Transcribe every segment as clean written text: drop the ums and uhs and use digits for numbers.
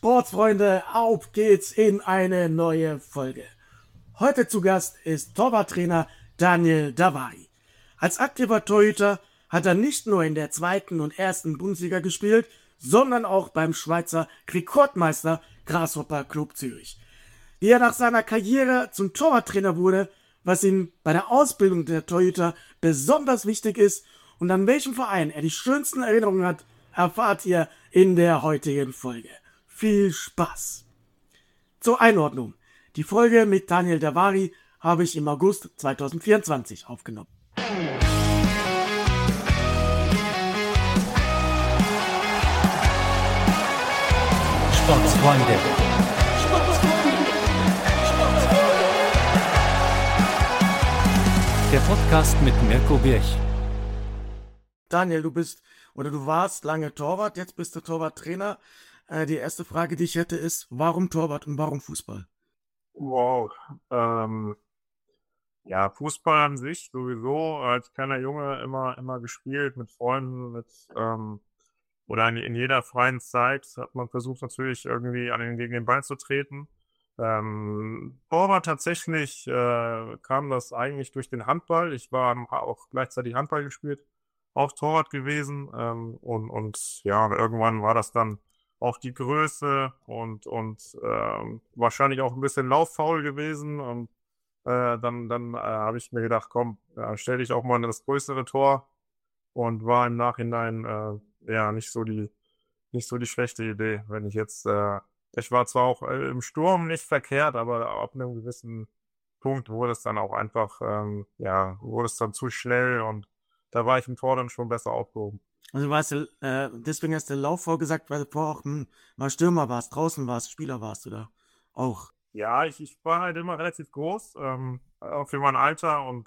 Sportsfreunde, auf geht's in eine neue Folge. Heute zu Gast ist Torwarttrainer Daniel Davari. Als aktiver Torhüter hat er nicht nur in der zweiten und ersten Bundesliga gespielt, sondern auch beim Schweizer Rekordmeister Grasshopper Club Zürich. Wie er nach seiner Karriere zum Torwarttrainer wurde, was ihm bei der Ausbildung der Torhüter besonders wichtig ist und an welchem Verein er die schönsten Erinnerungen hat, erfahrt ihr in der heutigen Folge. Viel Spaß! Zur Einordnung. Die Folge mit Daniel Davari habe ich im August 2024 aufgenommen. Sportsfreunde. Der Podcast mit Mirko Birch. Daniel, du warst lange Torwart, jetzt bist du Torwarttrainer. Die erste Frage, die ich hätte, ist, warum Torwart und warum Fußball? Wow. Ja, Fußball an sich sowieso als kleiner Junge immer gespielt mit Freunden, oder in jeder freien Zeit hat man versucht natürlich irgendwie gegen den Ball zu treten. Torwart tatsächlich kam das eigentlich durch den Handball. Ich habe auch gleichzeitig Handball gespielt, auch Torwart gewesen. Und ja, irgendwann war das dann auch die Größe und wahrscheinlich auch ein bisschen lauffaul gewesen. Und dann habe ich mir gedacht, komm, stell dich auch mal in das größere Tor, und war im Nachhinein ja nicht so die schlechte Idee. Wenn ich jetzt, ich war zwar auch im Sturm nicht verkehrt, aber ab einem gewissen Punkt wurde es dann auch einfach, wurde es dann zu schnell, und da war ich im Tor dann schon besser aufgehoben. Also deswegen hast du Lauf vorgesagt, weil du vorher auch mal Stürmer warst, draußen warst, Spieler warst du da auch. Ja, ich war halt immer relativ groß, auch für mein Alter, und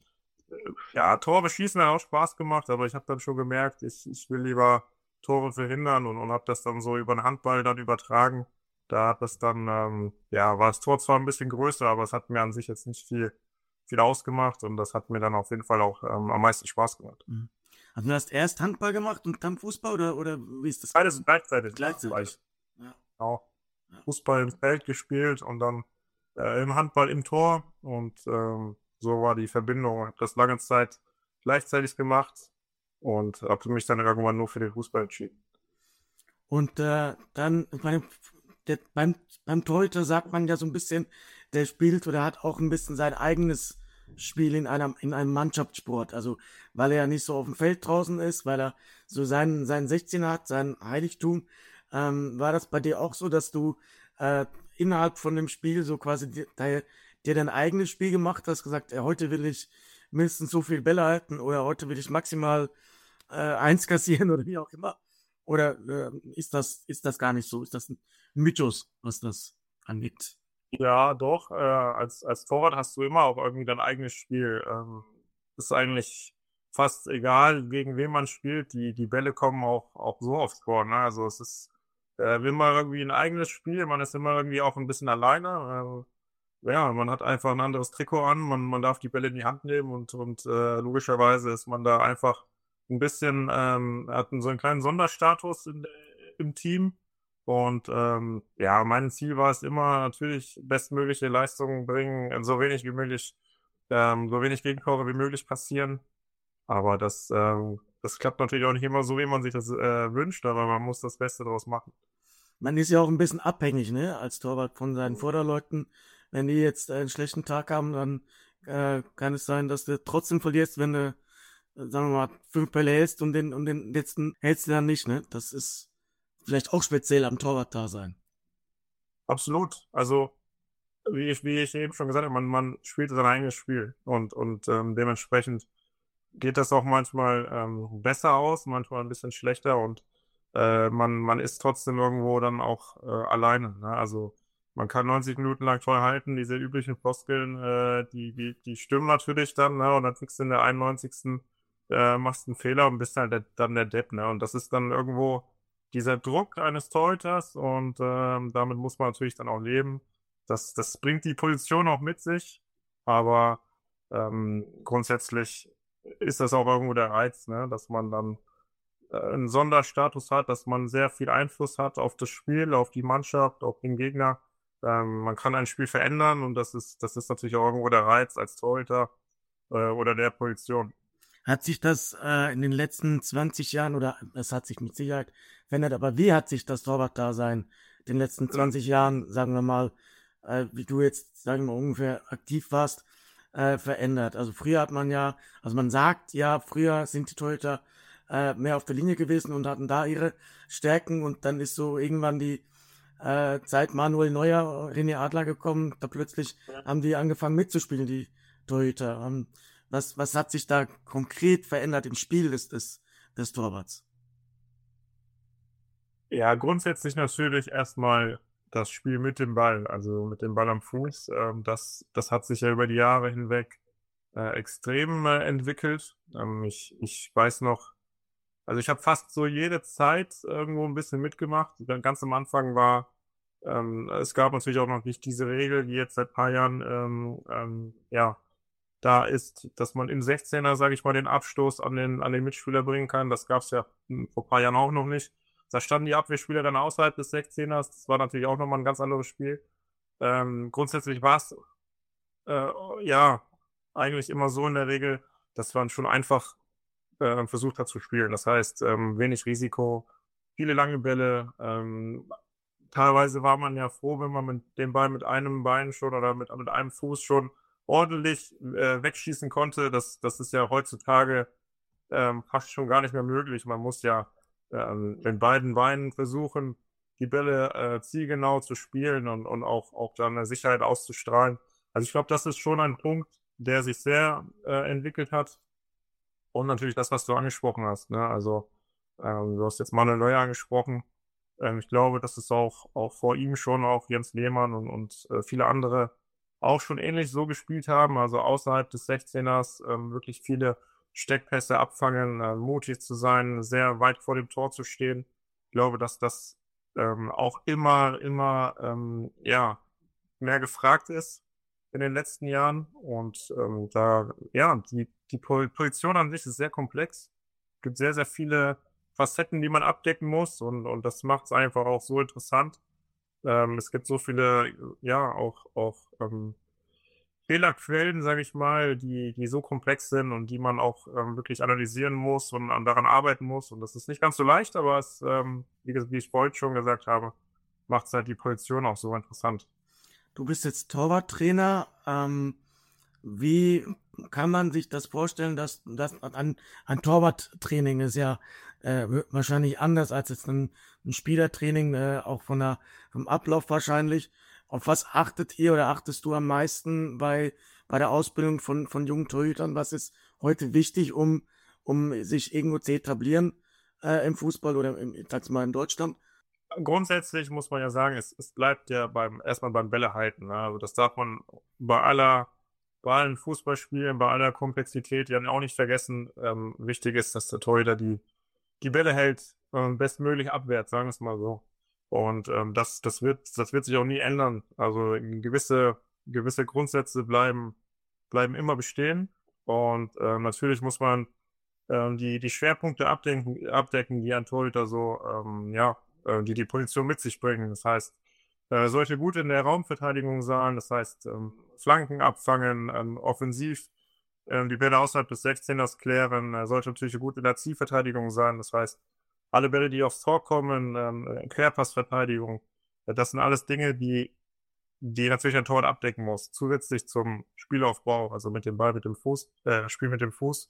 ja, Tore beschießen hat auch Spaß gemacht, aber ich habe dann schon gemerkt, ich will lieber Tore verhindern, und habe das dann so über den Handball dann übertragen. Da hat das dann, war das Tor zwar ein bisschen größer, aber es hat mir an sich jetzt nicht viel ausgemacht, und das hat mir dann auf jeden Fall auch am meisten Spaß gemacht. Mhm. Also du hast erst Handball gemacht und dann Fußball, oder wie ist das? Beides gleichzeitig. Gleichzeitig. Ja. Genau. Ja. Fußball im Feld gespielt und dann im Handball im Tor, und so war die Verbindung. Ich habe das lange Zeit gleichzeitig gemacht und habe mich dann irgendwann nur für den Fußball entschieden. Und dann, ich meine, beim Torhüter sagt man ja so ein bisschen, der spielt oder hat auch ein bisschen sein eigenes Spiel in einem Mannschaftssport. Also, weil er ja nicht so auf dem Feld draußen ist, weil er so seinen 16er hat, sein Heiligtum. War das bei dir auch so, dass du innerhalb von dem Spiel so quasi dir dein eigenes Spiel gemacht hast, gesagt, heute will ich mindestens so viel Bälle halten oder heute will ich maximal 1 kassieren oder wie auch immer? Oder ist das gar nicht so? Ist das ein Mythos, was das angeht? Ja, doch. Als Torwart hast du immer auch irgendwie dein eigenes Spiel. Ist eigentlich fast egal, gegen wen man spielt. Die Bälle kommen auch so aufs Tor, ne? Also es ist immer irgendwie ein eigenes Spiel. Man ist immer irgendwie auch ein bisschen alleine. Ja, man hat einfach ein anderes Trikot an. Man darf die Bälle in die Hand nehmen, und logischerweise ist man da einfach ein bisschen, hat so einen kleinen Sonderstatus im Team. Und mein Ziel war es immer, natürlich bestmögliche Leistungen bringen, so wenig Gegentore wie möglich passieren. Aber das klappt natürlich auch nicht immer so, wie man sich das wünscht, aber man muss das Beste daraus machen. Man ist ja auch ein bisschen abhängig, ne, als Torwart von seinen Vorderleuten. Wenn die jetzt einen schlechten Tag haben, dann kann es sein, dass du trotzdem verlierst, wenn du, sagen wir mal, 5 Bälle hältst und den letzten hältst du dann nicht, ne? Das ist vielleicht auch speziell am Torwart-Dasein. Absolut. Also, wie ich eben schon gesagt habe, man spielt sein eigenes Spiel, und dementsprechend geht das auch manchmal besser aus, manchmal ein bisschen schlechter, und man ist trotzdem irgendwo dann auch alleine, ne? Also man kann 90 Minuten lang toll halten, diese üblichen Floskeln, die stimmen natürlich dann, ne? Und dann kriegst du in der 91. Machst einen Fehler und bist halt dann der Depp, ne? Und das ist dann irgendwo dieser Druck eines Torhüters, und damit muss man natürlich dann auch leben. Das bringt die Position auch mit sich, aber grundsätzlich ist das auch irgendwo der Reiz, ne? Dass man dann 'n Sonderstatus hat, dass man sehr viel Einfluss hat auf das Spiel, auf die Mannschaft, auf den Gegner. Man kann ein Spiel verändern und das ist natürlich auch irgendwo der Reiz als Torhüter, oder der Position. Hat sich das in den letzten 20 Jahren, oder es hat sich mit Sicherheit verändert, aber wie hat sich das Torwartdasein in den letzten 20 Jahren, sagen wir mal, wie du jetzt, sagen wir mal, ungefähr aktiv warst, verändert? Also früher hat man ja, also man sagt ja, früher sind die Torhüter mehr auf der Linie gewesen und hatten da ihre Stärken, und dann ist so irgendwann die Zeit Manuel Neuer, René Adler gekommen, da plötzlich haben die angefangen mitzuspielen, die Torhüter. Was hat sich da konkret verändert im Spiel des Torwarts? Ja, grundsätzlich natürlich erstmal das Spiel mit dem Ball, also mit dem Ball am Fuß. Das hat sich ja über die Jahre hinweg, extrem, entwickelt. Ich weiß noch, also, ich habe fast so jede Zeit irgendwo ein bisschen mitgemacht. Dann ganz am Anfang war es gab natürlich auch noch nicht diese Regel, die jetzt seit paar Jahren, ja, da ist, dass man im 16er, sage ich mal, den Abstoß an den Mitspieler bringen kann. Das gab's ja, vor ein paar Jahren auch noch nicht. Da standen die Abwehrspieler dann außerhalb des 16ers. Das war natürlich auch noch mal 'n ganz anderes Spiel. Grundsätzlich war's, ja, eigentlich immer so in der Regel, dass man schon einfach, versucht hat zu spielen. Das heißt, wenig Risiko, viele lange Bälle. Teilweise war man ja froh, wenn man mit dem Ball mit einem Bein schon oder mit einem Fuß schon ordentlich, wegschießen konnte. Das ist ja heutzutage, fast schon gar nicht mehr möglich. Man muss ja, mit beiden Beinen versuchen, die Bälle, zielgenau zu spielen und auch dann 'ne Sicherheit auszustrahlen. Also, ich glaube, das ist schon ein Punkt, der sich sehr, entwickelt hat. Und natürlich das, was du angesprochen hast, ne? Also, du hast jetzt Manuel Neuer angesprochen. Ich glaube, dass es auch vor ihm schon auch Jens Lehmann und viele andere auch schon ähnlich so gespielt haben, also außerhalb des 16ers, wirklich viele Steckpässe abfangen, mutig zu sein, sehr weit vor dem Tor zu stehen. Ich glaube, dass das, auch immer, ja, mehr gefragt ist in den letzten Jahren und, da ja, die Position an sich ist sehr komplex. Gibt sehr, sehr viele Facetten, die man abdecken muss und das macht's einfach auch so interessant. Es gibt so viele, ja, auch, Fehlerquellen, sage ich mal, die so komplex sind und die man auch, wirklich analysieren muss und daran arbeiten muss. Und das ist nicht ganz so leicht, aber es, wie ich vorhin schon gesagt habe, macht's halt die Position auch so interessant. Du bist jetzt Torwarttrainer. Wie kann man sich das vorstellen, dass ein Torwarttraining ist ja wahrscheinlich anders als jetzt ein Spielertraining, auch vom Ablauf wahrscheinlich. Auf was achtet ihr oder achtest du am meisten bei der Ausbildung von jungen Torhütern? Was ist heute wichtig, um sich irgendwo zu etablieren im Fußball oder sag's mal in Deutschland? Grundsätzlich muss man ja sagen, es bleibt ja beim Bälle halten, ne? Also, das darf man bei allen Fußballspielen, bei aller Komplexität ja auch nicht vergessen. Wichtig ist, dass der Torhüter die Bälle hält, bestmöglich abwärts, sagen wir's mal so. Und, das wird sich auch nie ändern. Also, gewisse Grundsätze bleiben immer bestehen. Und, natürlich muss man, die Schwerpunkte abdecken, die ein Torhüter so, ja, die Position mit sich bringen. Das heißt, sollte gut in der Raumverteidigung sein, das heißt, Flanken abfangen, offensiv, die Bälle außerhalb des 16ers klären. Er sollte natürlich gut in der Zielverteidigung sein. Das heißt, alle Bälle, die aufs Tor kommen, Querpassverteidigung, das sind alles Dinge, die natürlich ein Torwart abdecken muss, zusätzlich zum Spielaufbau, also mit dem Ball, mit dem Fuß Spiel mit dem Fuß.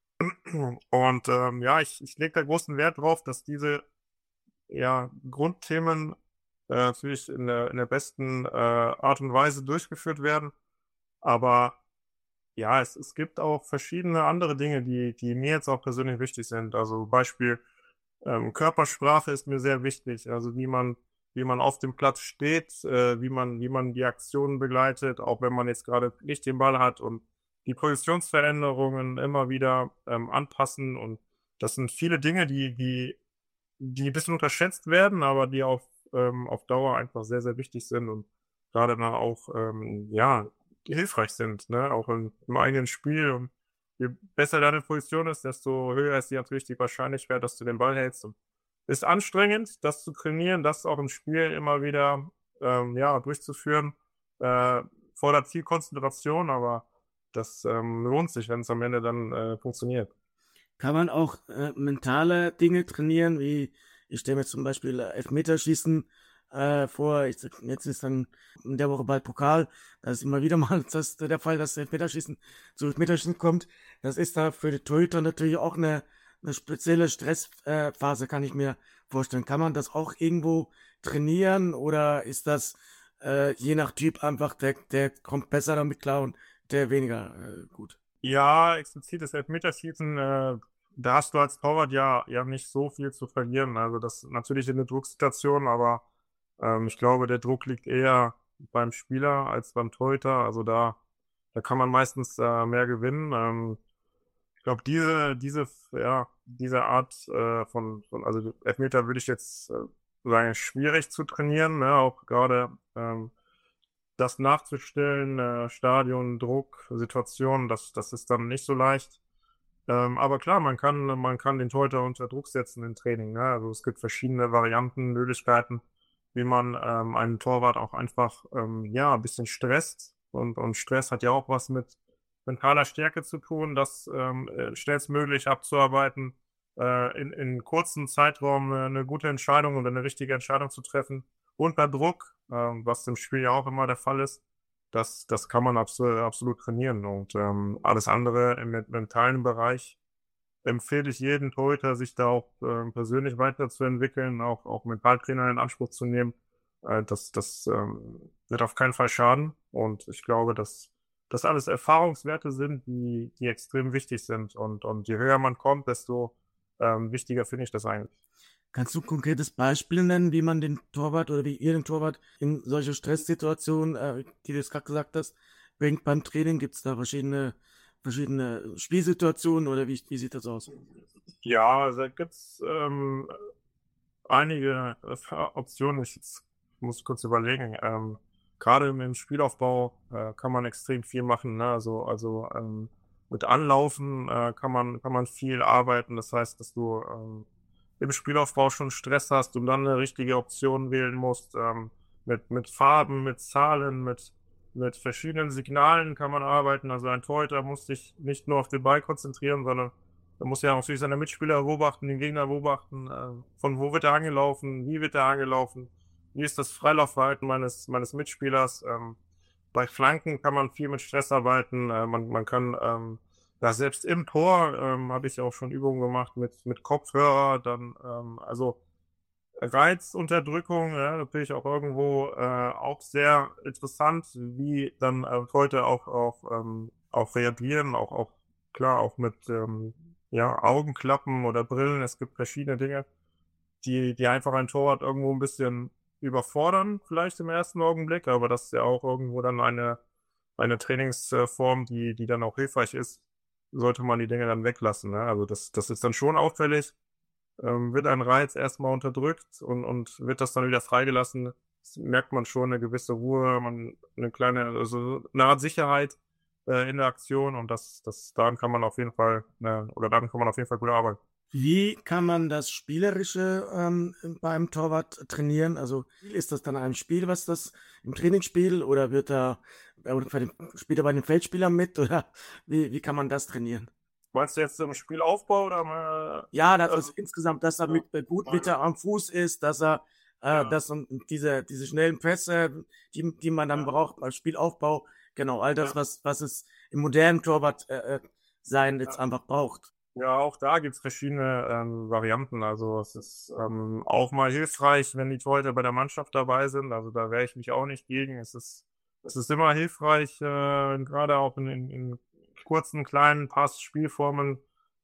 Und, ja, ich lege da großen Wert drauf, dass diese, ja, Grundthemen, natürlich in der besten, Art und Weise durchgeführt werden. Aber ja, es gibt auch verschiedene andere Dinge, die mir jetzt auch persönlich wichtig sind. Also, Beispiel, Körpersprache ist mir sehr wichtig. Also, wie man auf dem Platz steht, wie man die Aktionen begleitet, auch wenn man jetzt gerade nicht den Ball hat und die Positionsveränderungen immer wieder, anpassen. Und das sind viele Dinge, die ein bisschen unterschätzt werden, aber die auf Dauer einfach sehr, sehr wichtig sind und gerade dann auch, ja, hilfreich sind, ne, auch im eigenen Spiel und je besser deine Position ist, desto höher ist natürlich die Wahrscheinlichkeit, dass du den Ball hältst. Und ist anstrengend, das zu trainieren, das auch im Spiel immer wieder, ja, durchzuführen. Fordert viel Konzentration, aber das, lohnt sich, wenn es am Ende dann, funktioniert. Kann man auch mentale Dinge trainieren, wie ich stelle mir zum Beispiel Elfmeterschießen vor. Jetzt ist dann in der Woche bald Pokal. Da ist immer wieder mal der Fall, dass Elfmeterschießen zu Elfmeterschießen kommt. Das ist da für die Torhüter natürlich auch eine spezielle Stressphase, kann ich mir vorstellen. Kann man das auch irgendwo trainieren oder ist das je nach Typ einfach, der kommt besser damit klar und der weniger gut? Ja, explizites Elfmeterschießen, da hast du als Torwart ja nicht so viel zu verlieren. Also, das natürlich in 'ne Drucksituation, aber, ich glaube, der Druck liegt eher beim Spieler als beim Torhüter. Also, da kann man meistens, mehr gewinnen. Ich glaube, diese Art, von also, Elfmeter würde ich jetzt, sagen, schwierig zu trainieren, ne? Auch grade, das nachzustellen, Stadion, Druck, Situation, das ist dann nicht so leicht. Aber klar, man kann den Torhüter unter Druck setzen im Training, ne? Also, es gibt verschiedene Varianten, Möglichkeiten, wie man, einen Torwart auch einfach, ja, ein bisschen stresst. Und Stress hat ja auch was mit mentaler Stärke zu tun, das, schnellstmöglich abzuarbeiten, in kurzen Zeitraum 'ne gute Entscheidung oder eine richtige Entscheidung zu treffen unter Druck, was im Spiel ja auch immer der Fall ist. Das kann man absolut trainieren und, alles andere im mentalen Bereich empfehle ich jedem Torhüter, sich da auch, persönlich weiterzuentwickeln, auch Mentaltrainer in Anspruch zu nehmen. Das wird auf keinen Fall schaden und ich glaube, dass das alles Erfahrungswerte sind, die extrem wichtig sind und je höher man kommt, desto, wichtiger finde ich das eigentlich. Kannst du ein konkretes Beispiel nennen, wie man den Torwart oder wie ihr den Torwart in solche Stresssituationen, die du jetzt gerade gesagt hast, bringt beim Training? Gibt es da verschiedene Spielsituationen oder wie sieht das aus? Ja, also da gibt's, einige, Optionen. Ich jetzt muss kurz überlegen. Grade im Spielaufbau, kann man extrem viel machen, ne? Mit Anlaufen, kann man viel arbeiten. Das heißt, dass du, im Spielaufbau schon Stress hast und dann eine richtige Option wählen musst, mit Farben, mit Zahlen, mit verschiedenen Signalen kann man arbeiten. Also, ein Torhüter muss sich nicht nur auf den Ball konzentrieren, sondern er muss ja natürlich seine Mitspieler beobachten, den Gegner beobachten, von wo wird er angelaufen, wie wird er angelaufen, wie ist das Freilaufverhalten meines Mitspielers. Bei Flanken kann man viel mit Stress arbeiten. Man kann, ja, selbst im Tor, habe ich auch schon Übungen gemacht mit Kopfhörer, dann, also Reizunterdrückung, ja, natürlich auch irgendwo, auch sehr interessant, wie dann, Leute auch reagieren, auch klar, auch mit, ja, Augenklappen oder Brillen. Es gibt verschiedene Dinge, die einfach ein Torwart irgendwo ein bisschen überfordern, vielleicht im ersten Augenblick, aber das ist ja auch irgendwo dann eine Trainingsform, die dann auch hilfreich ist, sollte man die Dinge dann weglassen, ne? Also, das ist dann schon auffällig. Wird ein Reiz erstmal unterdrückt und wird das dann wieder freigelassen, merkt man schon eine gewisse Ruhe, man 'ne kleine also 'ne Art Sicherheit, in der Aktion und daran kann man auf jeden Fall oder daran kann man auf jeden Fall gut arbeiten. Wie kann man das Spielerische beim Torwart trainieren? Also ist das dann ein Spiel, was das im Trainingsspiel oder oder spielt er bei den Feldspielern mit oder wie kann man das trainieren? Meinst du jetzt im Spielaufbau oder mal Ja, das ist insgesamt, dass er ja, gut mit der am Fuß ist, dass er ja, dass und diese schnellen Pässe, die man dann ja, braucht beim Spielaufbau, genau, all das, ja, was es im modernen Torwart sein jetzt ja. einfach braucht. Ja, auch da gibt's verschiedene, Varianten. Also, es ist, auch mal hilfreich, wenn die Torhüter bei der Mannschaft dabei sind. Also, da wehre ich mich auch nicht gegen. Es ist immer hilfreich, grade auch in kurzen, kleinen Pass-Spielformen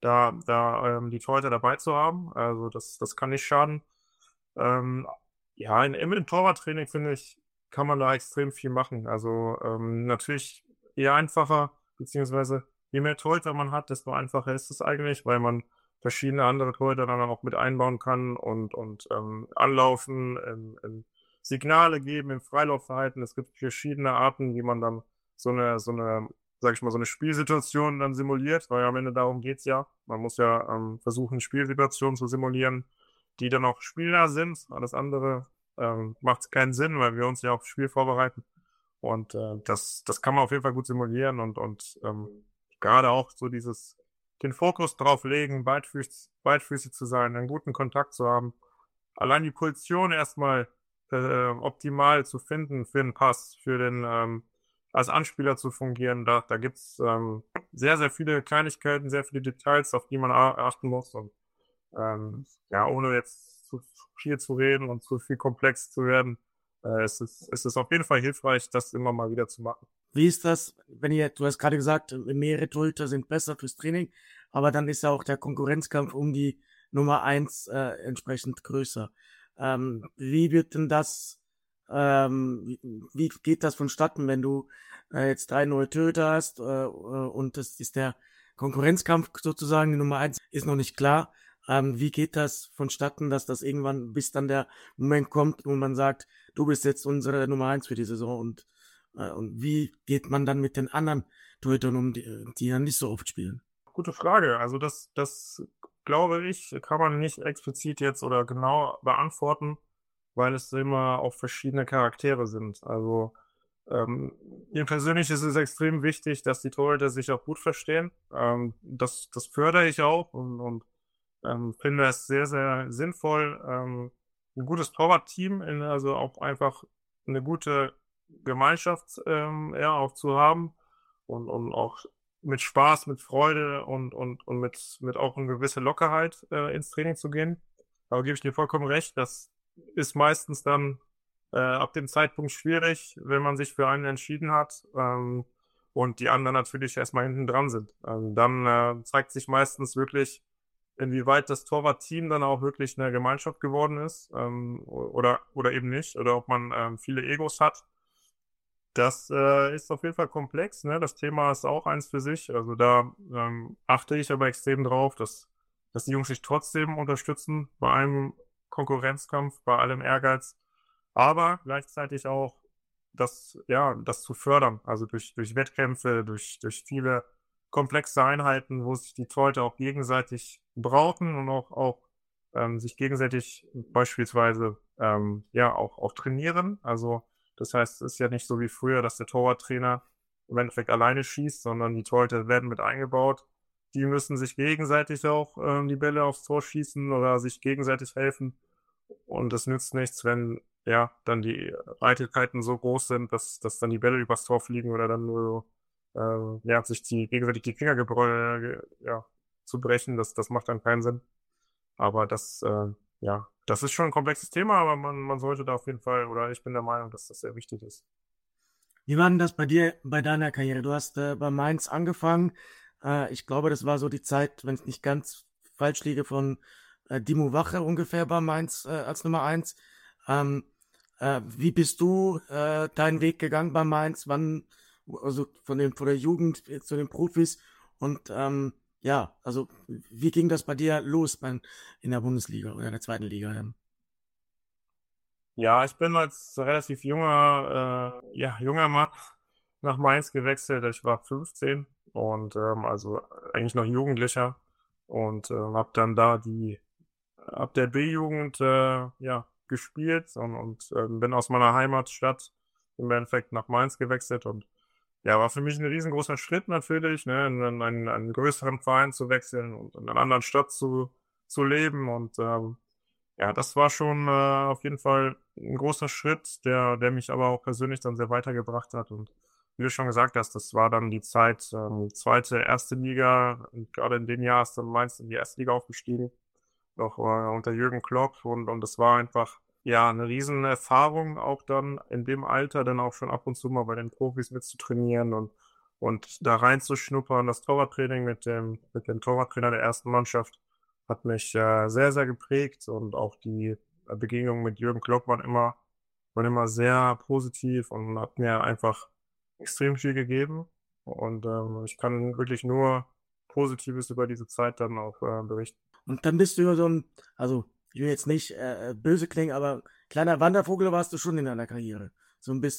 die Torhüter dabei zu haben. Also, das kann nicht schaden. Ähm, ja, im Torwarttraining, finde ich, kann man da extrem viel machen. Also, natürlich eher einfacher, beziehungsweise je mehr Torhüter man hat, desto einfacher ist es eigentlich, weil man verschiedene andere Torhüter dann auch mit einbauen kann und anlaufen, Signale geben im Freilaufverhalten. Es gibt verschiedene Arten, wie man dann so eine sage ich mal, so eine Spielsituation dann simuliert, weil am Ende darum geht's ja. Man muss ja, versuchen, Spielsituationen zu simulieren, die dann auch spielbar sind. Alles andere, macht keinen Sinn, weil wir uns ja aufs Spiel vorbereiten. Und, das kann man auf jeden Fall gut simulieren und grade auch so den Fokus drauf legen, beidfüßig zu sein, einen guten Kontakt zu haben. Allein die Position erstmal optimal zu finden für den Pass, für als Anspieler zu fungieren. Da gibt's, sehr, sehr viele Kleinigkeiten, sehr viele Details, auf die man achten muss und, ja, ohne jetzt zu viel zu reden und zu viel komplex zu werden, es ist auf jeden Fall hilfreich, das immer mal wieder zu machen. Wie ist das, wenn du hast gerade gesagt, mehrere Torhüter sind besser fürs Training, aber dann ist ja auch der Konkurrenzkampf um die Nummer eins entsprechend größer. Wie wird denn das, wie geht das vonstatten, wenn du jetzt 3 neue Torhüter hast und das ist der Konkurrenzkampf sozusagen, die Nummer eins ist noch nicht klar. Wie geht das vonstatten, dass das irgendwann, bis dann der Moment kommt, wo man sagt, du bist jetzt unsere Nummer eins für die Saison und wie geht man dann mit den anderen Torhütern um, die dann nicht so oft spielen? Gute Frage. Also das glaube ich, kann man nicht explizit jetzt oder genau beantworten, weil es immer auch verschiedene Charaktere sind. Also, mir persönlich ist es extrem wichtig, dass die Torhüter sich auch gut verstehen. Das fördere ich auch und finde es sehr, sehr sinnvoll, 'n gutes Torwartteam also auch einfach eine gute Gemeinschaft, ja, auch zu haben und auch mit Spaß, mit Freude und mit auch 'ne gewisse Lockerheit, ins Training zu gehen. Aber gebe ich dir vollkommen recht, das ist meistens dann, ab dem Zeitpunkt schwierig, wenn man sich für einen entschieden hat, und die anderen natürlich erst mal hinten dran sind. Dann, zeigt sich meistens wirklich, inwieweit das Torwartteam dann auch wirklich 'ne Gemeinschaft geworden ist, oder eben nicht, oder ob man, viele Egos hat. Das, ist auf jeden Fall komplex, ne? Das Thema ist auch eins für sich. Also, da, achte ich aber extrem drauf, dass die Jungs sich trotzdem unterstützen bei allem Konkurrenzkampf, bei allem Ehrgeiz, aber gleichzeitig auch das zu fördern, also durch Wettkämpfe, durch viele komplexe Einheiten, wo sich die Torhüter auch gegenseitig brauchen und auch sich gegenseitig beispielsweise, ja, auch trainieren. Also, das heißt, es ist ja nicht so wie früher, dass der Torwarttrainer im Endeffekt alleine schießt, sondern die Torhüter werden mit eingebaut. Die müssen sich gegenseitig auch, die Bälle aufs Tor schießen oder sich gegenseitig helfen. Und es nützt nichts, wenn, ja, dann die Eitelkeiten so groß sind, dass dann die Bälle übers Tor fliegen oder dann nur ja, sich gegenseitig die Finger ja, zu brechen. Das macht dann keinen Sinn. Aber ja, das ist schon ein komplexes Thema, aber man sollte da auf jeden Fall oder ich bin der Meinung, dass das sehr wichtig ist. Wie war denn das bei dir, bei deiner Karriere? Du hast bei Mainz angefangen. Ich glaube, das war so die Zeit, wenn ich nicht ganz falsch liege, von Dimo Wache ungefähr bei Mainz als Nummer eins. Ähm, wie bist du deinen Weg gegangen bei Mainz? Wann, also von der Jugend zu den Profis und ja, also wie ging das bei dir los in der Bundesliga oder in der zweiten Liga? Ja, ich bin als relativ junger Mann nach Mainz gewechselt. Ich war 15 und, also eigentlich noch Jugendlicher und, habe dann da ab der B-Jugend, ja, gespielt und bin aus meiner Heimatstadt im Endeffekt nach Mainz gewechselt und ja, war für mich ein riesengroßer Schritt natürlich, ne, in einen größeren Verein zu wechseln und in einer anderen Stadt zu leben und, ja, das war schon, auf jeden Fall ein großer Schritt, der mich aber auch persönlich dann sehr weitergebracht hat und wie du schon gesagt hast, das war dann die Zeit, 2., 1. Liga und grade in dem Jahr ist dann Mainz in die 1. Liga aufgestiegen, noch, unter Jürgen Klopp und das war einfach, ja, 'ne Riesenerfahrung auch dann in dem Alter dann auch schon ab und zu mal bei den Profis mitzutrainieren und da reinzuschnuppern. Das Torwarttraining mit dem Torwarttrainer der ersten Mannschaft hat mich, sehr, sehr geprägt und auch die, Begegnungen mit Jürgen Klopp waren immer sehr positiv und hat mir einfach extrem viel gegeben und, ich kann wirklich nur Positives über diese Zeit dann auch, berichten. Und dann bist du ja so ein, also ich will jetzt nicht böse klingen, aber kleiner Wandervogel warst du schon in deiner Karriere. So ein bisschen.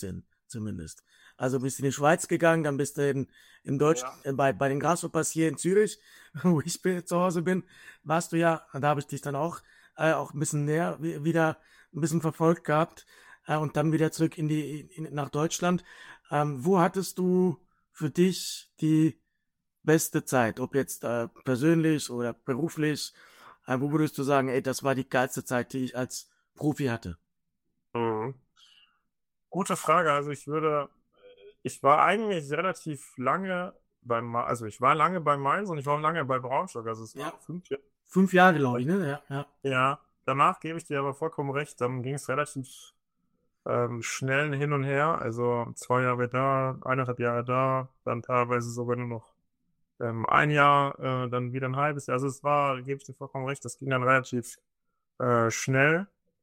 zumindest. Also bist du in die Schweiz gegangen, dann bist du in Deutschland, Ja. bei den Grasshoppers hier in Zürich, wo ich zu Hause bin, warst du ja, da habe ich dich dann auch ein bisschen näher wieder ein bisschen verfolgt gehabt und dann wieder zurück nach Deutschland. Wo hattest du für dich die beste Zeit, ob jetzt persönlich oder beruflich? Wo würdest du sagen, ey, das war die geilste Zeit, die ich als Profi hatte? Mhm. Gute Frage. Also ich war eigentlich relativ lange also ich war lange bei Mainz und ich war auch lange bei Braunschweig. Also es Ja. waren 5 Jahre. 5 Jahre, glaube ich, ne? Ja. Ja, danach gebe ich dir aber vollkommen recht. Dann ging es relativ schnell hin und her. Also 2 Jahre da, 1,5 Jahre da, dann teilweise sogar nur noch ein Jahr, dann wieder ein halbes Jahr. Also gebe ich dir vollkommen recht, das ging dann relativ schnell.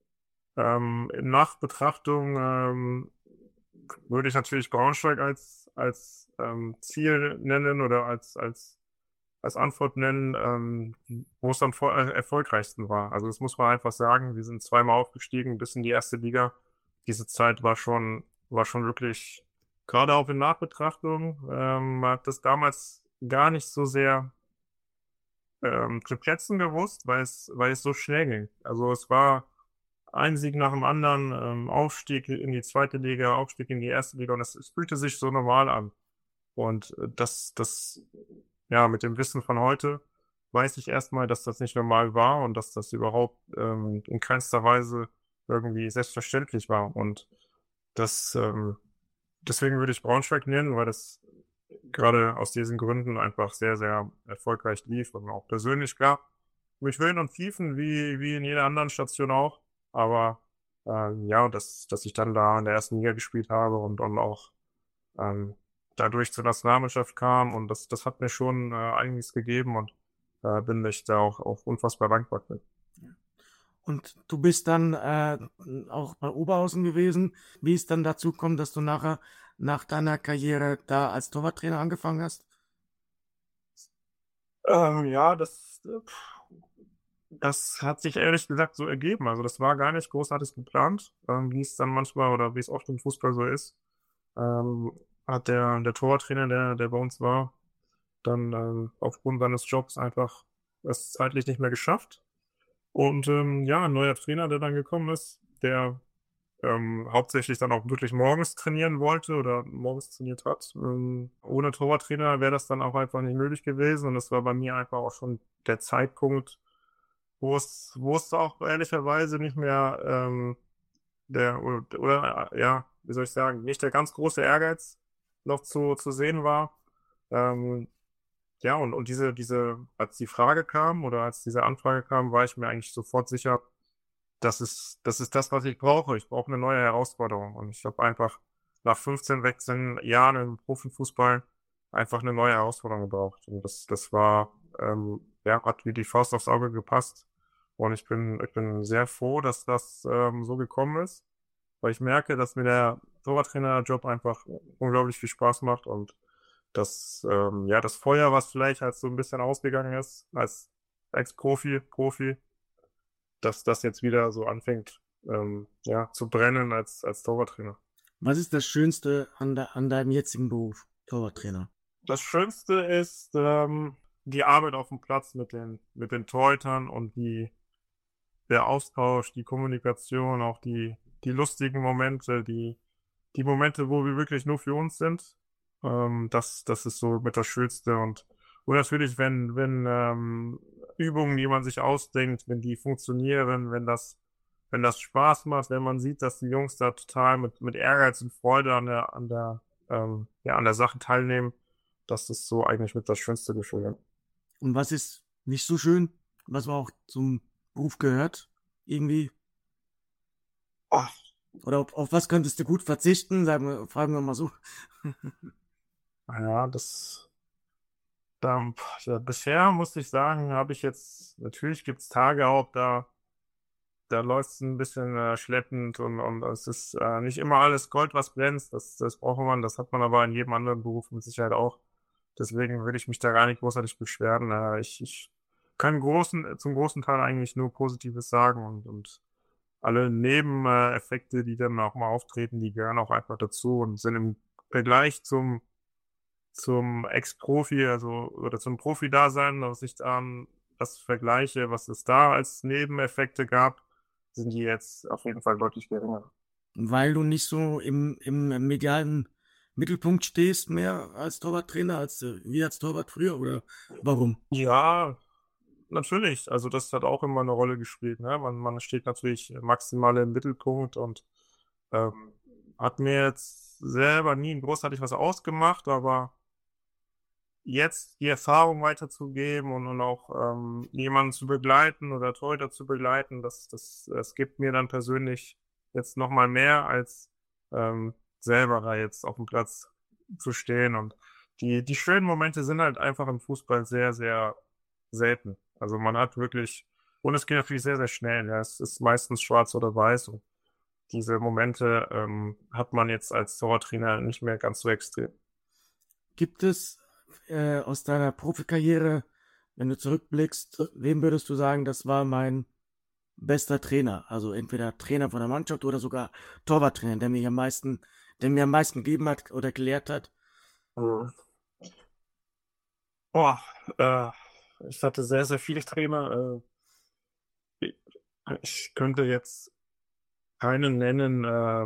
In Nachbetrachtung würde ich natürlich Braunschweig als Ziel nennen oder als Antwort nennen, wo es am erfolgreichsten war. Also das muss man einfach sagen. Wir sind zweimal aufgestiegen bis in die erste Liga. Diese Zeit war schon wirklich, gerade auch in Nachbetrachtung, man hat das damals gar nicht so sehr zu schätzen gewusst, weil es so schnell ging. Also es war ein Sieg nach dem anderen, Aufstieg in die zweite Liga, Aufstieg in die erste Liga und es fühlte sich so normal an. Und ja, mit dem Wissen von heute weiß ich erstmal, dass das nicht normal war und dass das überhaupt in keinster Weise irgendwie selbstverständlich war. Und das, deswegen würde ich Braunschweig nennen, weil das gerade aus diesen Gründen einfach sehr, sehr erfolgreich lief und auch persönlich klar. Mich Höhen und Tiefen wie in jeder anderen Station auch. Aber ja, dass ich dann da in der ersten Liga gespielt habe und auch dadurch zur Nationalmannschaft kam und das hat mir schon einiges gegeben und bin ich da auch unfassbar dankbar für. Und du bist dann auch bei Oberhausen gewesen. Wie ist dann dazu gekommen, dass du nachher nach deiner Karriere da als Torwarttrainer angefangen hast? Ja, das hat sich ehrlich gesagt so ergeben. Also das war gar nicht großartig geplant, wie es dann manchmal oder wie es oft im Fußball so ist. Ähm, hat der Torwarttrainer, der bei uns war, dann aufgrund seines Jobs einfach es zeitlich nicht mehr geschafft. Und ja, ein neuer Trainer, der dann gekommen ist, der hauptsächlich dann auch wirklich morgens trainieren wollte oder morgens trainiert hat. Ohne Torwarttrainer wäre das dann auch einfach nicht möglich gewesen. Und das war bei mir einfach auch schon der Zeitpunkt, wo es auch ehrlicherweise nicht mehr ja, wie soll ich sagen, nicht der ganz große Ehrgeiz noch zu sehen war. Ähm, ja, und als die Frage kam oder als diese Anfrage kam, war ich mir eigentlich sofort sicher, das ist das, was ich brauche. Ich brauche eine neue Herausforderung. Und ich habe einfach nach 15, 16 Jahren im Profifußball einfach eine neue Herausforderung gebraucht. Und das war, ja, hat wie die Faust aufs Auge gepasst. Und ich bin sehr froh, dass das so gekommen ist, weil ich merke, dass mir der Torwarttrainerjob einfach unglaublich viel Spaß macht und ja, das Feuer, was vielleicht halt so ein bisschen ausgegangen ist als Profi, dass das jetzt wieder so anfängt, ja, zu brennen als Torwarttrainer. Was ist das Schönste an deinem jetzigen Beruf, Torwarttrainer? Das Schönste ist die Arbeit auf dem Platz mit den Torhütern und der Austausch, die Kommunikation, auch die lustigen Momente, die Momente, wo wir wirklich nur für uns sind. Das ist so mit das Schönste. Und natürlich, wenn Übungen, die man sich ausdenkt, wenn die funktionieren, wenn das Spaß macht, wenn man sieht, dass die Jungs da total mit Ehrgeiz und Freude ja, an der Sache teilnehmen, das ist so eigentlich mit das schönste Gefühl. Ja. Und was ist nicht so schön, was auch zum Beruf gehört, irgendwie? Ach, Oder auf was könntest du gut verzichten? Fragen wir mal so. ja, ja, bisher muss ich sagen, habe ich jetzt, natürlich gibt es Tage auch, da läuft es ein bisschen schleppend und es ist nicht immer alles Gold, was glänzt. Das braucht man, das hat man aber in jedem anderen Beruf mit Sicherheit auch. Deswegen würde ich mich da gar nicht großartig beschweren. Ich kann zum großen Teil eigentlich nur Positives sagen und alle Nebeneffekte, die dann auch mal auftreten, die gehören auch einfach dazu und sind im Vergleich zum Ex-Profi, also oder zum Profi-Dasein, was ich das vergleiche, was es da als Nebeneffekte gab, sind die jetzt auf jeden Fall deutlich geringer. Weil du nicht so im medialen Mittelpunkt stehst mehr als Torwarttrainer, wie als Torwart früher, oder warum? Ja, natürlich. Also, das hat auch immer eine Rolle gespielt, ne? Man steht natürlich maximal im Mittelpunkt und, ähm, hat mir jetzt selber nie großartig was ausgemacht, aber jetzt die Erfahrung weiterzugeben und auch, jemanden zu begleiten oder Torhüter zu begleiten, das gibt mir dann persönlich jetzt noch mal mehr als, selber da jetzt auf dem Platz zu stehen. Und die schönen Momente sind halt einfach im Fußball sehr, sehr selten. Also, man hat wirklich und es geht natürlich sehr, sehr schnell, ja. Es ist meistens schwarz oder weiß und diese Momente, hat man jetzt als Torwarttrainer nicht mehr ganz so extrem. Gibt es aus deiner Profikarriere, wenn du zurückblickst, wem würdest du sagen, das war mein bester Trainer? Also entweder Trainer von der Mannschaft oder sogar Torwarttrainer, der mir am meisten gegeben hat oder gelehrt hat. Mhm. Boah, äh, ich hatte sehr, sehr viele Trainer. I Ich könnte jetzt keinen nennen,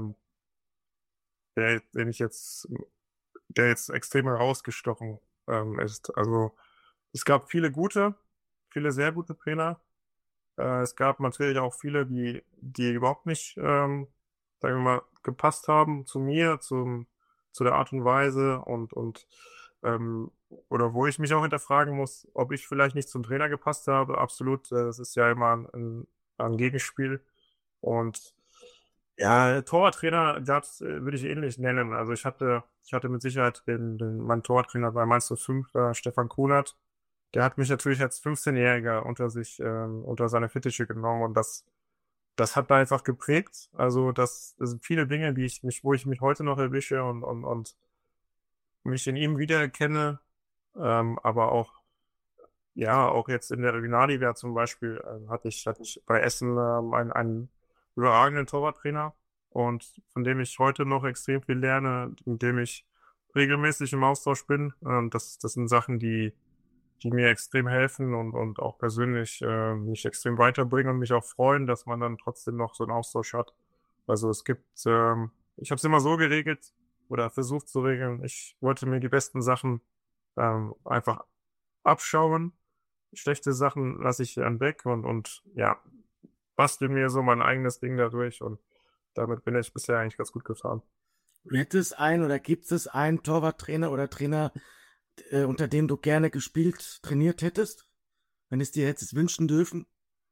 den ich jetzt der jetzt extrem herausgestochen, ist. Also, es gab viele sehr gute Trainer. Es gab natürlich auch viele, die überhaupt nicht, sagen wir mal, gepasst haben zu mir, zu der Art und Weise ähm, oder wo ich mich auch hinterfragen muss, ob ich vielleicht nicht zum Trainer gepasst habe. Absolut, das ist ja immer ein Gegenspiel. Und ja, Torwarttrainer gab's, würde ich ähnlich nennen. Also, ich hatte mit Sicherheit meinen Torwarttrainer bei Mainz 05, Stefan Kunert. Der hat mich natürlich als 15-Jähriger unter seine Fittiche genommen und das hat da einfach geprägt. Also, das sind viele Dinge, wo ich mich heute noch erwische und mich in ihm wiedererkenne, aber auch ja, auch jetzt in der Regionalliga zum Beispiel, hatte ich bei Essen, einen überragenden Torwarttrainer und von dem ich heute noch extrem viel lerne, mit dem ich regelmäßig im Austausch bin. Das sind Sachen, die mir extrem helfen und auch persönlich, mich extrem weiterbringen und mich auch freuen, dass man dann trotzdem noch so 'n Austausch hat. Also, ich habe es immer so geregelt oder versucht zu regeln. Ich wollte mir die besten Sachen, einfach abschauen. Schlechte Sachen lasse ich dann weg und ja, bastel mir so mein eigenes Ding dadurch und damit bin ich bisher eigentlich ganz gut gefahren. Gibt es einen Torwarttrainer oder Trainer, unter dem du gerne trainiert hättest, wenn es dir hättest wünschen dürfen?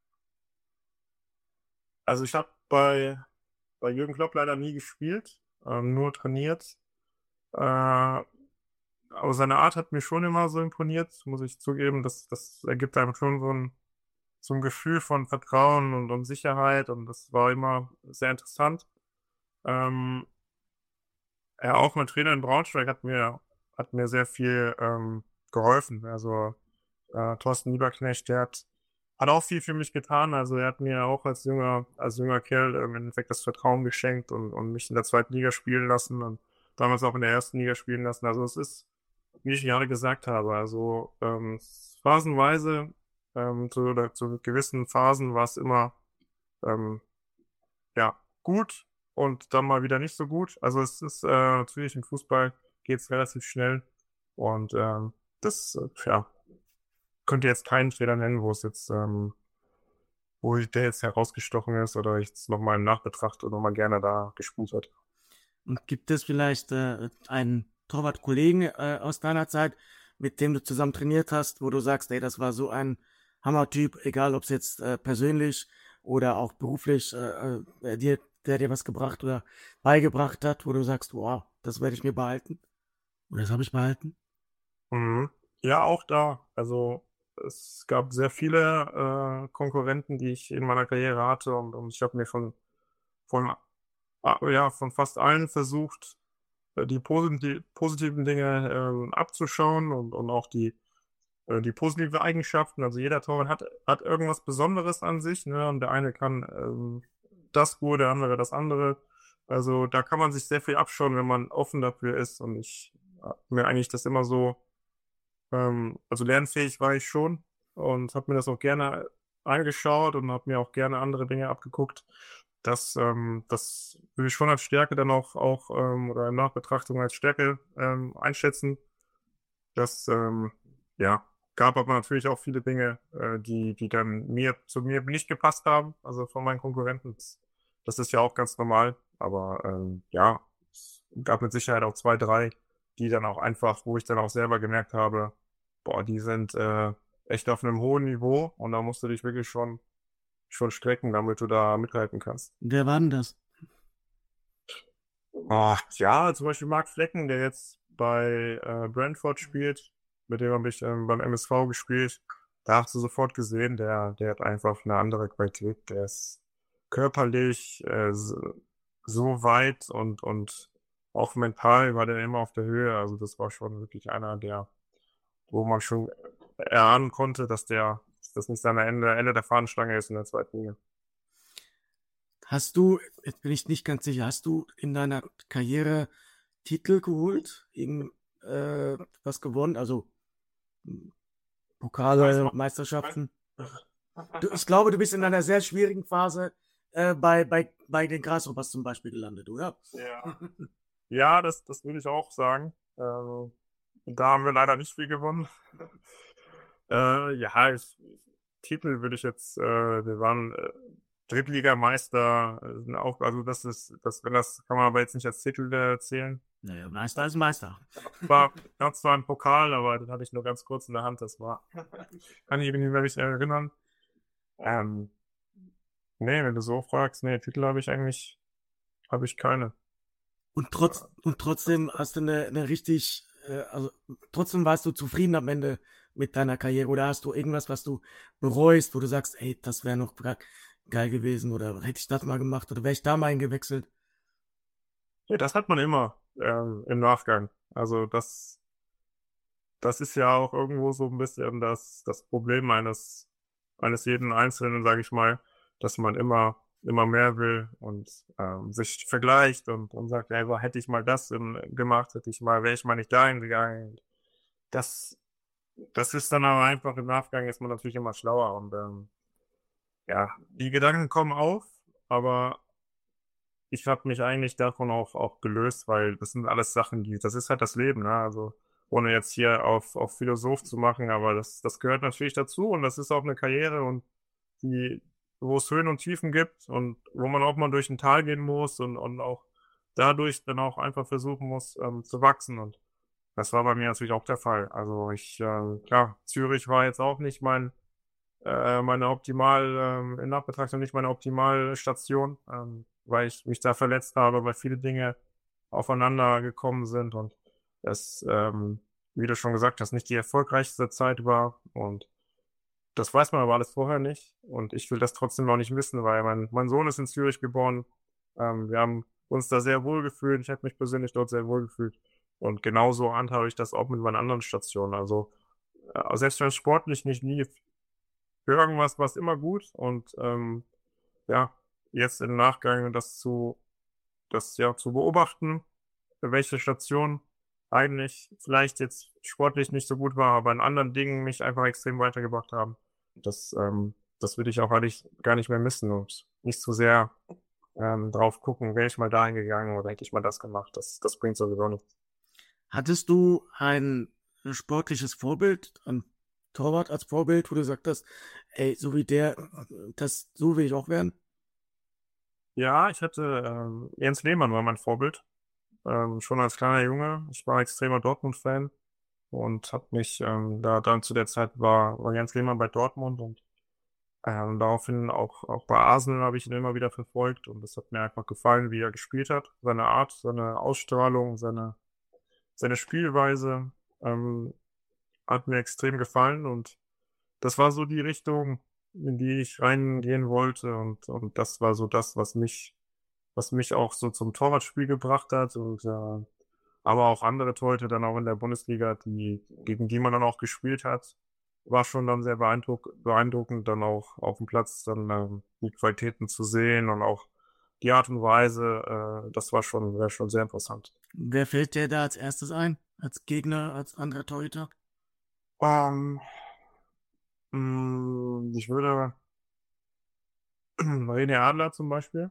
Also, ich habe bei Jürgen Klopp leider nie gespielt, nur trainiert. Äh, aber seine Art hat mir schon immer so imponiert, muss ich zugeben. Das ergibt einem schon so ein Gefühl von Vertrauen und Sicherheit und das war immer sehr interessant. Ähm, ja, auch mein Trainer in Braunschweig hat mir sehr viel, geholfen. Also, Thorsten Lieberknecht, der hat auch viel für mich getan. Also, er hat mir auch als junger Kerl im Endeffekt das Vertrauen geschenkt und mich in der zweiten Liga spielen lassen und damals auch in der ersten Liga spielen lassen. Also, es ist, wie ich gerade gesagt habe, also, phasenweise, zu gewissen Phasen war es immer, ähm, ja, gut und dann mal wieder nicht so gut. Also, es ist, natürlich im Fußball geht's relativ schnell und, ja, könnte jetzt keinen Trainer nennen, der jetzt herausgestochen ist oder ich jetzt noch mal im Nachbetracht oder noch mal gerne da gespielt hätte. Und gibt es vielleicht einen Torwartkollegen aus deiner Zeit, mit dem du zusammen trainiert hast, wo du sagst, ey, das war so ein Hammertyp, egal ob es jetzt persönlich oder auch beruflich, der dir was gebracht oder beigebracht hat, wo du sagst, wow, das werde ich mir behalten oder das habe ich behalten? Mhm. Ja, auch da. Also, es gab sehr viele, Konkurrenten, die ich in meiner Karriere hatte und ich habe mir von ja, von fast allen versucht, die positiven Dinge, abzuschauen und auch die positive Eigenschaften. Also, jeder Torwart hat irgendwas Besonderes an sich, ne, und der eine kann, das gut, der andere das andere. Also, da kann man sich sehr viel abschauen, wenn man offen dafür ist und ich habe mir eigentlich das immer so also lernfähig war ich schon und habe mir das auch gerne angeschaut und habe mir auch gerne andere Dinge abgeguckt. Das würde ich schon als Stärke dann auch oder in Nachbetrachtung als Stärke, einschätzen. Das, ja, gab aber natürlich auch viele Dinge, die dann zu mir nicht gepasst haben, also von meinen Konkurrenten. Das ist ja auch ganz normal, aber, ja, es gab mit Sicherheit auch 2 3 die dann auch einfach wo ich dann auch selber gemerkt habe: „Boah, die sind, echt auf einem hohen Niveau und da musst du dich wirklich schon strecken, damit du da mithalten kannst." Wer war denn das? Ja, zum Beispiel Marc Flecken, der jetzt bei, Brentford spielt, mit dem habe ich, beim MSV gespielt. Da hast du sofort gesehen, der hat einfach eine andere Qualität. Der ist körperlich, so weit und auch mental war der immer auf der Höhe. Also, das war schon wirklich einer, wo man schon erahnen konnte, dass das nicht seine Ende der Fahnenstange ist in der 2. Liga. Hast du, jetzt bin ich nicht ganz sicher, hast du in deiner Karriere Titel geholt? Was gewonnen? Also Pokale, Meisterschaften? Ich glaube, du bist in einer sehr schwierigen Phase bei den Grasshoppers zum Beispiel gelandet, oder? Ja. Ja, das würde ich auch sagen. Da haben wir leider nicht viel gewonnen. Ja, Titel würde ich jetzt wir waren, Drittligameister, sind auch also das kann man aber jetzt nicht als Titel, zählen. Naja, Meister ist Meister. Gab zwar einen Pokal, aber den hatte ich nur ganz kurz in der Hand. Das war kann ich mich nicht mehr richtig erinnern. Ähm, ne, wenn du so fragst, ne, Titel habe ich keine. Und trotzdem hast du eine richtig, also trotzdem warst du zufrieden am Ende mit deiner Karriere oder hast du irgendwas, was du bereust, wo du sagst, ey, das wäre noch geil gewesen oder hätte ich das mal gemacht oder wäre ich da mal eingewechselt? Ja, das hat man immer, im Nachgang. Also, das ist ja auch irgendwo so ein bisschen das Problem eines jeden Einzelnen, sage ich mal, dass man immer mehr will und, sich vergleicht und sagt: „Ey, boah, hätte ich mal das, gemacht, wäre ich mal nicht dahin gegangen." Das das ist dann aber einfach im Nachgang ist man natürlich immer schlauer und, ja, die Gedanken kommen auf, aber ich habe mich eigentlich davon auch gelöst, weil das sind alles Sachen, das ist halt das Leben, ne? Also, ohne jetzt hier auf Philosoph zu machen, aber das gehört natürlich dazu und das ist auch eine Karriere und die wo es Höhen und Tiefen gibt und wo man auch mal durch ein Tal gehen muss und auch dadurch dann auch einfach versuchen muss, zu wachsen und das war bei mir natürlich auch der Fall. Also, klar, Zürich war jetzt auch nicht meine in Nachbetrachtung nicht meine Optimalstation, weil ich mich da verletzt habe, weil viele Dinge aufeinander gekommen sind und es, wie du schon gesagt hast, nicht die erfolgreichste Zeit war und das weiß man aber alles vorher nicht und ich will das trotzdem noch nicht wissen, weil mein Sohn ist in Zürich geboren. Wir haben uns da sehr wohl gefühlt. Ich habe mich persönlich dort sehr wohl gefühlt und genauso handhabe ich das auch mit meinen anderen Stationen. Also, selbst wenn es sportlich nicht lief, für irgendwas war's immer gut und, ja, jetzt im Nachgang zu beobachten, für welche Station eigentlich vielleicht jetzt sportlich nicht so gut war, aber in anderen Dingen mich einfach extrem weitergebracht haben. Das würde ich auch eigentlich gar nicht mehr missen und nicht zu sehr, drauf gucken: „Wäre ich mal dahin gegangen oder hätte ich mal das gemacht." Das bringt sowieso nichts. Hattest du ein sportliches Vorbild, ein Torwart als Vorbild, wo du gesagt hast, ey, so wie der, so will ich auch werden? Ja, ich hatte, Jens Lehmann war mein Vorbild, schon als kleiner Junge. Ich war extremer Dortmund-Fan und habe mich, da dann zu der Zeit war Jens Lehmann bei Dortmund und, daraufhin auch bei Arsenal habe ich ihn immer wieder verfolgt und es hat mir einfach gefallen, wie er gespielt hat. Seine Art, seine Ausstrahlung, seine Spielweise, ähm, hat mir extrem gefallen und das war so die Richtung, in die ich reingehen wollte und das war so das, was mich auch so zum Torwartspiel gebracht hat und, aber auch andere Torhüter dann auch in der Bundesliga, gegen die man dann auch gespielt hat, war schon dann sehr beeindruckend, dann auch auf dem Platz dann, die Qualitäten zu sehen und auch die Art und Weise, das wäre schon sehr interessant. Wer fällt dir da als erstes ein? Als Gegner, als anderer Torhüter? Ähm, Ich würde René Adler zum Beispiel,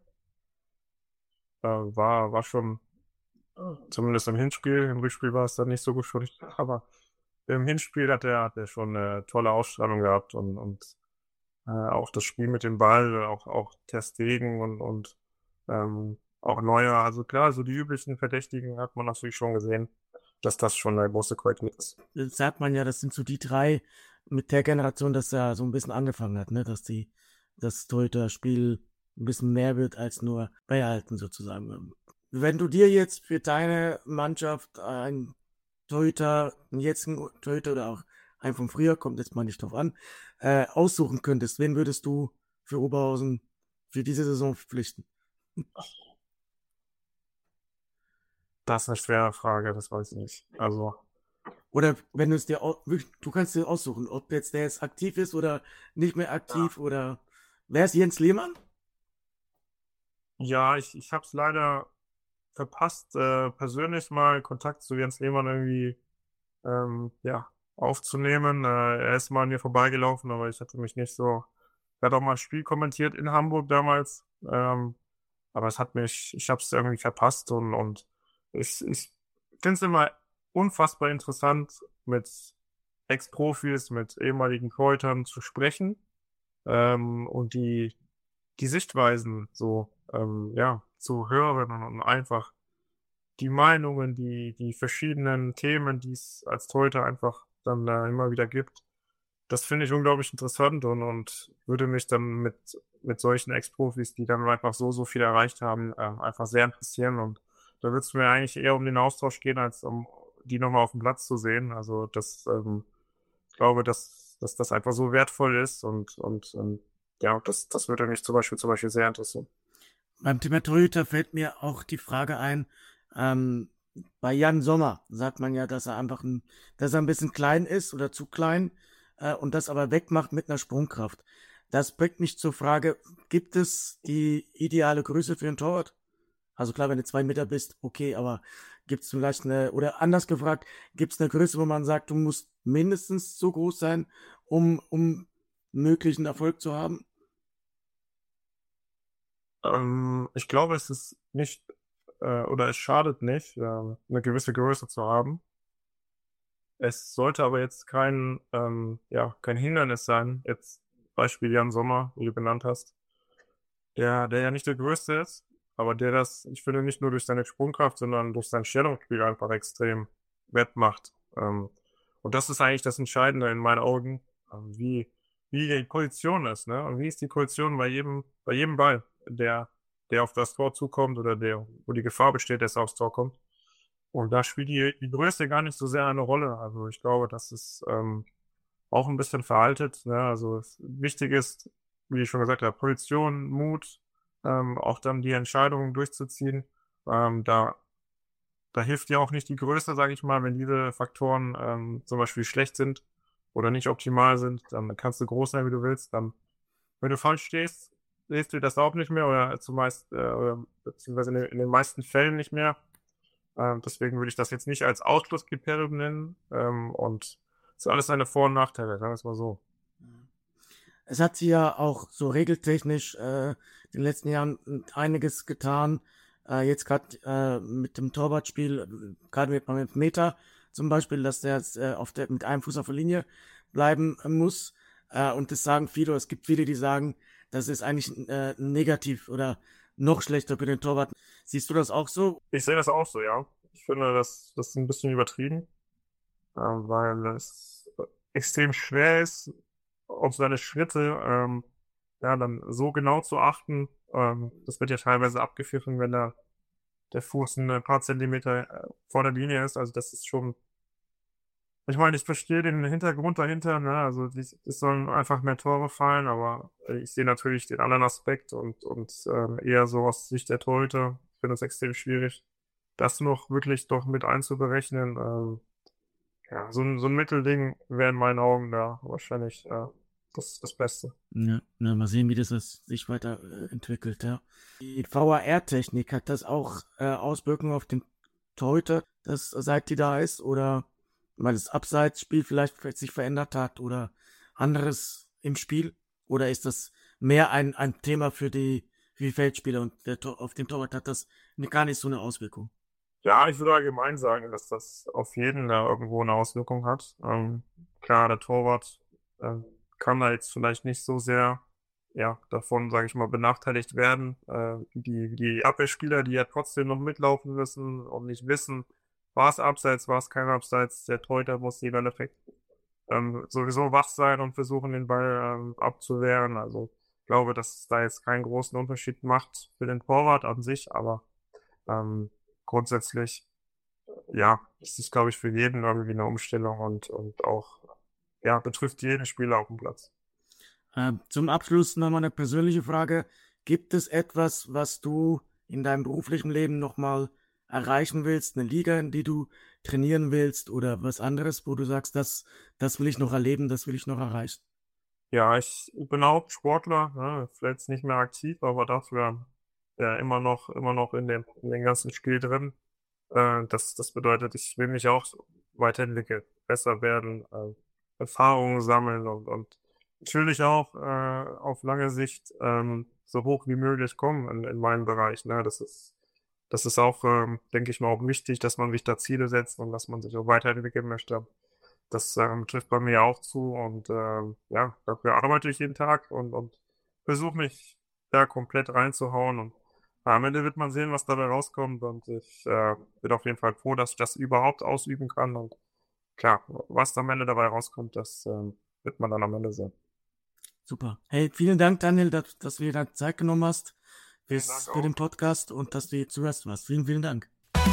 war schon, zumindest im Hinspiel, im Rückspiel war es dann nicht so gut für mich, aber im Hinspiel hat er schon eine tolle Ausstrahlung gehabt und auch das Spiel mit dem Ball, auch Ter Stegen und auch Neuer. Also klar, so die üblichen Verdächtigen hat man natürlich schon gesehen, dass das schon eine große Qualität ist. Das sagt man ja, das sind so die drei mit der Generation, das ja so ein bisschen angefangen hat, ne? Dass das Torhüter-Spiel ein bisschen mehr wird als nur beibehalten sozusagen. Wenn du dir jetzt für deine Mannschaft einen jetzigen Torhüter oder auch einen von früher, kommt jetzt mal nicht drauf an, aussuchen könntest, wen würdest du für Oberhausen für diese Saison verpflichten? Das ist eine schwere Frage, das weiß ich nicht. Also, Oder wenn du es dir, du kannst dir aussuchen, ob jetzt der jetzt aktiv ist oder nicht mehr aktiv oder wer ist Jens Lehmann? ja, ich habe es leider verpasst, persönlich mal Kontakt zu Jens Lehmann irgendwie ja, aufzunehmen. Er ist mal an mir vorbeigelaufen, aber ich hatte mich nicht so. Er hat auch mal ein Spiel kommentiert in Hamburg damals, aber ich habe es irgendwie verpasst und ich finde es immer unfassbar interessant, mit Ex-Profis, mit ehemaligen Torhütern zu sprechen, und die Sichtweisen so, ja, zu hören und einfach die Meinungen, die verschiedenen Themen, die es als Torhüter einfach dann, immer wieder gibt. Das finde ich unglaublich interessant und würde mich dann mit solchen Ex-Profis, die dann einfach so viel erreicht haben, einfach sehr interessieren. Und da würde es mir eigentlich eher um den Austausch gehen, als um die noch mal aufm Platz zu sehen. Also, ich glaube, dass das einfach so wertvoll ist und ja, das würde mich zum Beispiel sehr interessieren. Beim Thema Torhüter fällt mir auch die Frage ein, ähm, bei Jan Sommer sagt man ja, dass er ein bisschen klein ist oder zu klein und das aber wegmacht mit einer Sprungkraft. Das bringt mich zur Frage, gibt es die ideale Größe für einen Torwart? Also klar, wenn du 2 Meter bist, okay, aber gibt es vielleicht oder anders gefragt, gibt es eine Größe, wo man sagt, du musst mindestens so groß sein, um möglichen Erfolg zu haben? Ich glaube, es ist nicht, oder es schadet nicht, 'ne gewisse Größe zu haben. Es sollte aber jetzt kein Hindernis sein. Jetzt Beispiel Jan Sommer, wie du genannt hast, der ja nicht der Größte ist, aber der das, ich finde, nicht nur durch seine Sprungkraft, sondern durch sein Stellungsspiel einfach extrem wettmacht. Und das ist eigentlich das Entscheidende in meinen Augen, wie die Position ist, ne? Und wie ist die Position bei jedem Ball, der auf das Tor zukommt oder wo die Gefahr besteht, dass er aufs Tor kommt. Und da spielt die Größe gar nicht so sehr eine Rolle. Also, ich glaube, das ist, auch ein bisschen veraltet, ne? Also, wichtig ist, wie ich schon gesagt habe, Position, Mut, auch dann die Entscheidungen durchzuziehen. Ähm, da Da hilft dir auch nicht die Größe, sage ich mal, wenn diese Faktoren, zum Beispiel schlecht sind oder nicht optimal sind, dann kannst du groß sein, wie du willst. Dann, wenn du falsch stehst, hilft dir das auch nicht mehr oder zumeist oder beziehungsweise in den meisten Fällen nicht mehr. Deswegen würde ich das jetzt nicht als Ausschlusskriterium nennen, und es ist alles seine Vor und Nachteile, sagen wir's mal so. Es hat sich ja auch so regeltechnisch in den letzten Jahren einiges getan. Jetzt gerade mit dem Torwartspiel, gerade mit Meter zum Beispiel, dass der jetzt, mit einem Fuß auf der Linie bleiben muss. Und das sagen viele, oder es gibt viele, die sagen, das ist eigentlich negativ oder noch schlechter für den Torwart. Siehst du das auch so? Ich sehe das auch so, ja. Ich finde, das ist ein bisschen übertrieben, weil es extrem schwer ist, auf seine Schritte, ja, dann so genau zu achten. Das wird ja teilweise abgepfiffen, wenn der Fuß ein paar Zentimeter, vor der Linie ist. Also, das ist schon, ich meine, ich verstehe den Hintergrund dahinter, ne? Also, es sollen einfach mehr Tore fallen, aber, ich sehe natürlich den anderen Aspekt und eher so aus Sicht der Torhüter. Ich finde es extrem schwierig, das noch wirklich doch mit einzuberechnen. Ja, so 'n Mittelding wäre in meinen Augen da wahrscheinlich, das Beste. Ja, mal sehen, wie das sich weiter entwickelt, ja. Die VAR-Technik, hat das auch Auswirkungen auf den Torhüter, seit die da ist? Oder weil das Abseitsspiel vielleicht sich verändert hat oder anderes im Spiel? Oder ist das mehr ein Thema für die Feldspieler und auf den Torwart hat das gar nicht so eine Auswirkung? Ja, ich würde allgemein sagen, dass das auf jeden da irgendwo eine Auswirkung hat. Klar, der Torwart kann da jetzt vielleicht nicht so sehr davon, sage ich mal, benachteiligt werden. Die Abwehrspieler, die ja trotzdem noch mitlaufen müssen und nicht wissen, war es Abseits, war es kein Abseits, der Torhüter muss im Endeffekt sowieso wach sein und versuchen, den Ball abzuwehren. Also ich glaube, dass es da jetzt keinen großen Unterschied macht für den Torwart an sich, aber grundsätzlich, ist es, glaube ich, für jeden irgendwie eine Umstellung und auch, betrifft jeden Spieler auf dem Platz. Zum Abschluss nochmal eine persönliche Frage. Gibt es etwas, was du in deinem beruflichen Leben nochmal erreichen willst? Eine Liga, in die du trainieren willst oder was anderes, wo du sagst, das will ich noch erleben, das will ich noch erreichen? Ja, ich bin auch Sportler, ne, vielleicht nicht mehr aktiv, aber dafür immer noch in dem ganzen Spiel drin. Das bedeutet, ich will mich auch weiterentwickeln, besser werden, Erfahrungen sammeln und natürlich auch auf lange Sicht so hoch wie möglich kommen in meinem Bereich. Ne? Das ist auch, denke ich mal, auch wichtig, dass man sich da Ziele setzt und dass man sich auch weiterentwickeln möchte. Das trifft bei mir auch zu und dafür arbeite ich jeden Tag und versuche mich da komplett reinzuhauen und am Ende wird man sehen, was dabei rauskommt und ich bin auf jeden Fall froh, dass ich das überhaupt ausüben kann und klar, was am Ende dabei rauskommt, das wird man dann am Ende sehen. Super. Hey, vielen Dank, Daniel, dass du dir da Zeit genommen hast Vielen Dank für den Podcast und dass du hier zuhörst warst. Vielen, vielen Dank.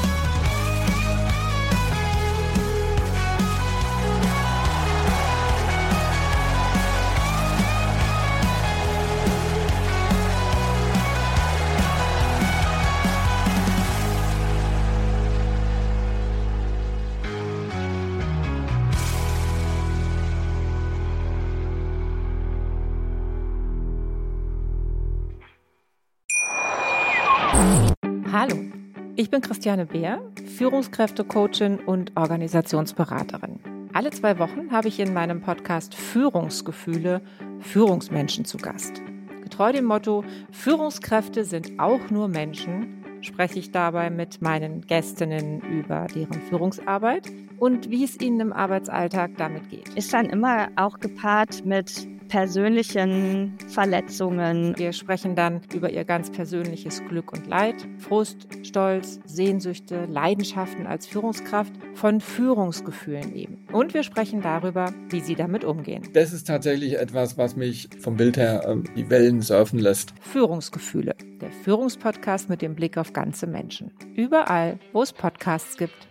Hallo, ich bin Christiane Beer, Führungskräftecoachin und Organisationsberaterin. Alle 2 Wochen habe ich in meinem Podcast Führungsgefühle Führungsmenschen zu Gast. Getreu dem Motto, Führungskräfte sind auch nur Menschen, spreche ich dabei mit meinen Gästinnen über deren Führungsarbeit und wie es ihnen im Arbeitsalltag damit geht. Ist dann immer auch gepaart mit persönlichen Verletzungen. Wir sprechen dann über ihr ganz persönliches Glück und Leid, Frust, Stolz, Sehnsüchte, Leidenschaften als Führungskraft, von Führungsgefühlen eben. Und wir sprechen darüber, wie sie damit umgehen. Das ist tatsächlich etwas, was mich vom Bild her die Wellen surfen lässt. Führungsgefühle, der Führungspodcast mit dem Blick auf ganze Menschen. Überall, wo es Podcasts gibt.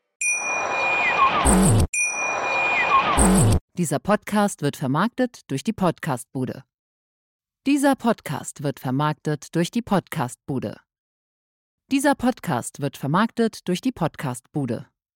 Dieser Podcast wird vermarktet durch die Podcastbude. Dieser Podcast wird vermarktet durch die Podcastbude. Dieser Podcast wird vermarktet durch die Podcastbude.